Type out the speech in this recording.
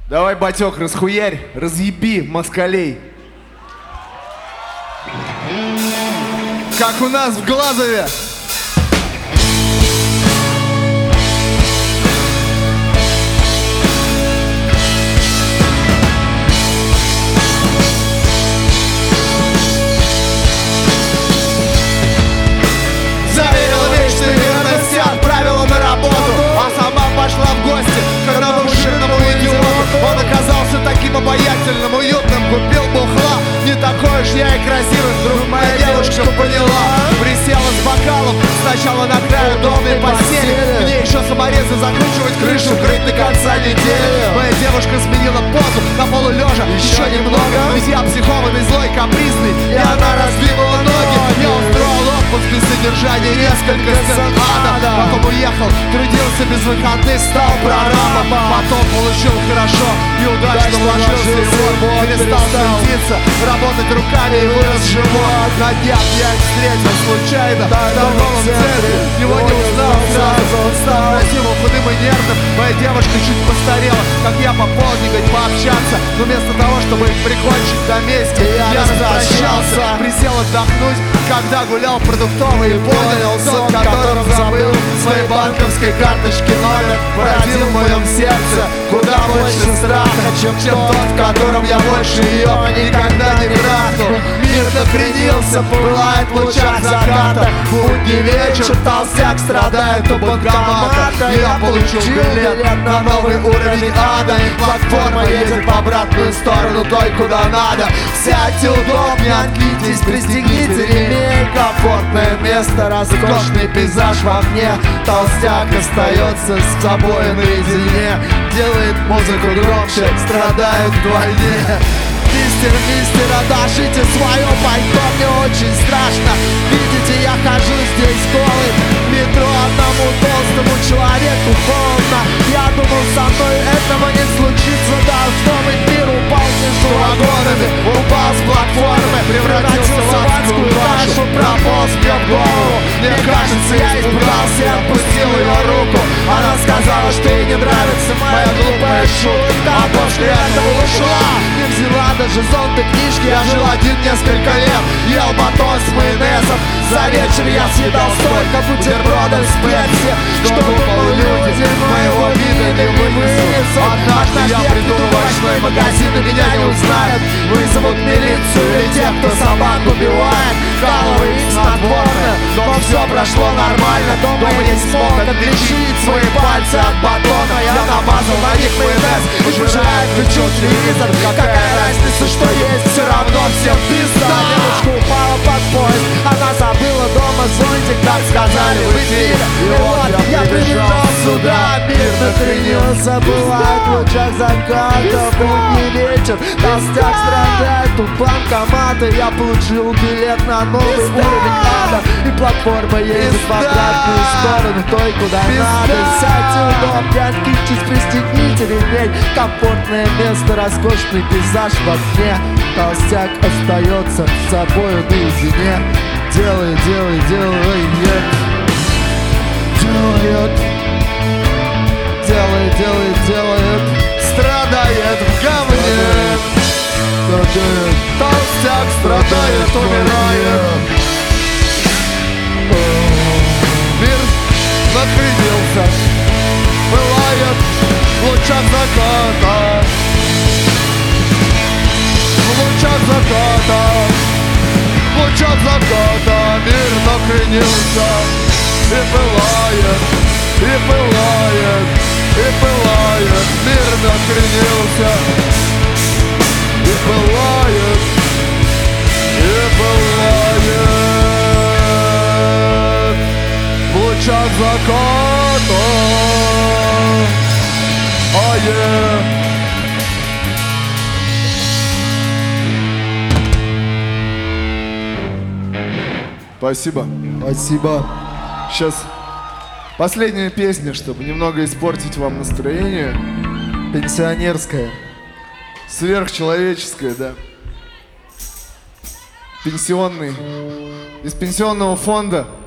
Давай, батек, расхуярь, разъеби москалей. Как у нас в Глазове. Заверила вечной верности, отправила на работу, а сама пошла в гости к одному жирному идиоту. Он оказался таким обаятельным, уютным, купил бухла. Не такой уж я и красивый, вдруг моя девушка поняла. Присела с бокалом, сначала на краю удобной постели. Мне еще саморезы закручивать крышу, крыть до конца недели. Моя девушка сменила позу на полу лежа, еще немного. Ведь я психованный, злой, капризный, и она раздвинула ноги. Я устроил отпуск без содержания, несколько сцен ада. Потом уехал, трудился без выходных, стал прорабом. Потом получил хорошо и удачно вложился его. Перестал суетиться, работать руками и вырос живот. На днях я их встретил случайно в торговом центре. Его не узнал сразу, он стал красивым, худым и нервным. Моя девушка чуть постарела, как я по полдникать пообщаться. Но вместо того, чтобы их прикончить на месте, я распрощался. Присел отдохнуть, когда гулял продуктовый, и понял сон, которым забыл своей банковской карточки номер. Породил в моем сердце куда больше страха, чем тот, в котором я больше ее никогда не трахнул. Мир накренился, пылает в лучах заката. Будний вечер, толстяк страдает у банкомата. Я получил билет на новый уровень ада, и платформа едет в обратную сторону той, куда надо. Сядьте удобнее, откиньтесь, пристегните ремень. Комфортное место, роскошный пейзаж в окне. Толстяк остается с собой наедине. Делает музыку громче, страдает вдвойне. Мистер, отдашите свое пальто, мне очень страшно. Видите, я хожу здесь голый. В метро одному толстому человеку холодно. Я думал, со мной этого не случится. Должно быть, мир упал между вагонами. Упал с платформы, превратился в адскую кашу. Прополз мне в голову. Мне кажется, я испугался и отпустил ее руку. Она сказала, что ей не нравится моя глупая шутка. А после этого ушла. Не взяла даже зонты, книжки. Я жил один несколько лет, ел батон с майонезом. За вечер я съедал столько бутербродов с пепси, что думал, люди моего вида не вынесут. Однажды я приду в овощной магазин, и меня не узнают. Вызовут милицию и тех, кто собак убивает. Каловый и снотворное, но все прошло нормально. Дома не смог отличить свои пальцы от батона. Я намазал на них майонез, уезжая, включил телевизор. Какая разница, что есть, все равно всем пизда. Девушка упала под поезд, она забыла дома зонтик, как сказали в эфире. И вот я прибежал сюда, мир накренился. Бывает в лучах заката, будний вечер, толстяк страдает у банкомата. Я получил билет на новый уровень ада, и платформа едет в обратную сторону той, куда надо. Сядьте удобнее, откиньтесь, пристегните ремень. Комфортное место, роскошный пейзаж в окне. Толстяк остается с собой наедине. Делает, страдает в говне. Толстяк страдает, умирает. Мир накренился, пылает в лучах заката. В лучах заката мир накренился. И пылает, мир накренился. И пылает, в лучах заката. Спасибо. Сейчас последняя песня, чтобы немного испортить вам настроение. Пенсионерская. Сверхчеловеческая, да. Пенсионный. Из пенсионного фонда